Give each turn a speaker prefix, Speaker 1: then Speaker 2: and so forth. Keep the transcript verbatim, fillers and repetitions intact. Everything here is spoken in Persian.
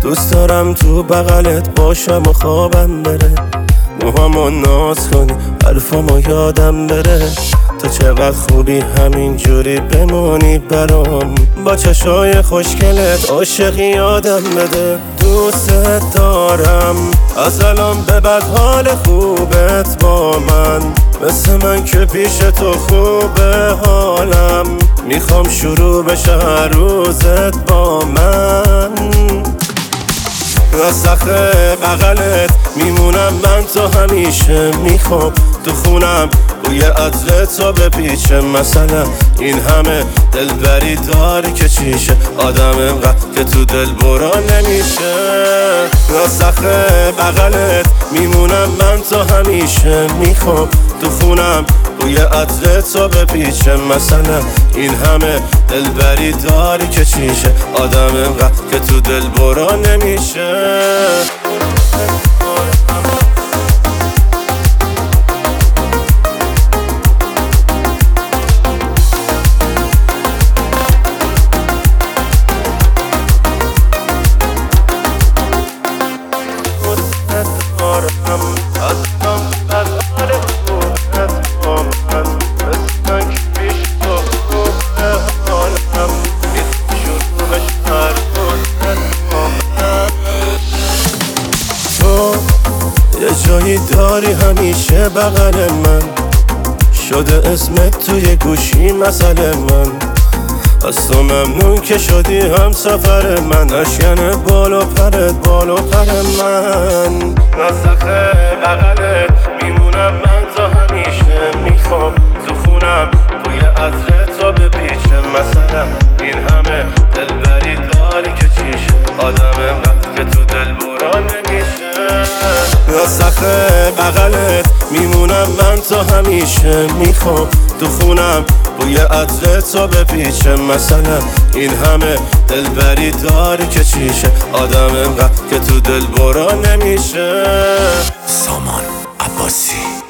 Speaker 1: دوست دارم تو بغلت باشم و خوابم بره، موهامو ناز کنی حرفامو یادم بره. تو چقدر خوبی همین جوری بمونی برام، با چشای خوشگلت عاشقی یادم بده. دوستت دارم از الان به بعد، حال خوبت با من مثل من که پیش تو خوبه حالم. میخوام شروع بشه هر روزت با من، از سخت بغلت میمونم من تو همیشه. میخوام تو خونم بوی عطر تو بپیچه، مثلا این همه دلبری داری که چیشه، آدم انقدر که تو دل برا نمیشه. از سخت بغلت میمونم من تو همیشه. میخوام تو خونم بوی عطر تو بپیچه، مثلا این همه دلبری داری که چیشه، آدم انقدر که تو دل برا نمیشه. یه جایی داری همیشه بغل من، شده اسمت توی گوشی مسئله من. از تو ممنون که شدی هم سفر من، اشکن بالو پرت بالو پر من. از سخت بغلت میمونم من تا همیشه. میخوام تو خونم بوی عطر تو بپیچه، مثلا این همه دلبری داری که چیشه، آدم انقدر که تو دل برا نمیشه. از سخت بغلت میمونم من تا همیشه. میخوام تو خونم بوی عطر تو بپیچه، مثلا این همه دلبری داری که چیشه، آدم انقدر که تو دل برا نمیشه.
Speaker 2: سامان عباسی.